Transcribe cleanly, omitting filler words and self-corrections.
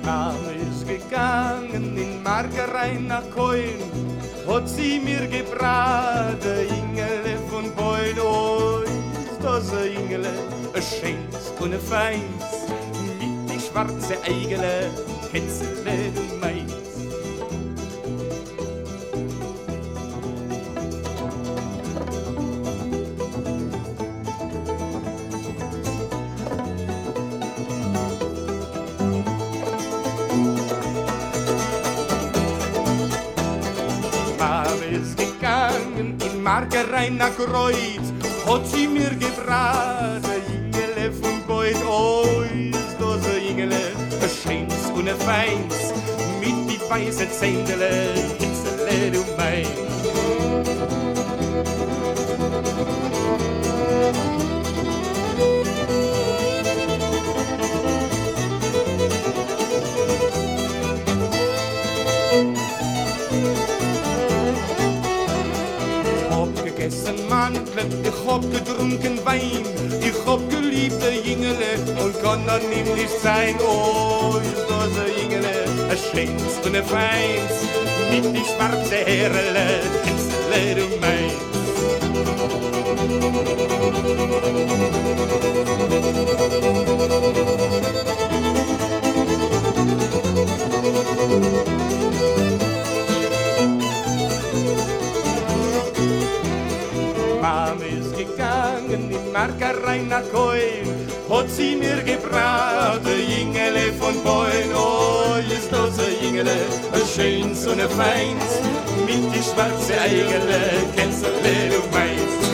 Mama ist gegangen in Margerein nach Köln, hat sie mir gebraten, Ingele von Beun. Oh, ist das ein Ingele, ein schönes und ein feins, mit die schwarze Eigele, Kätzele und meins. Margerein nach Kreuz, hat sie mir gebraten, Ingele von Beut. Oh, ist das ein Ingele, ein schönes und ein feins, mit die weiße Zähnele, Hitzele, du mein. Ich hab getrunken Wein, ich hab geliebte Ingele und kann dann nämlich sein. Oh, ist das ein Ingele, ein schönes und ein feins, mit die schwarze Herrele, Hitzele, du meins. Mama ist gegangen in Margerein nach Köln, hat sie mir gebraten, Ingele von Beun. Oh, ist das ein Ingele, ein schönes und ein feins, mit die schwarze Eigele, Kätzele, du meinst.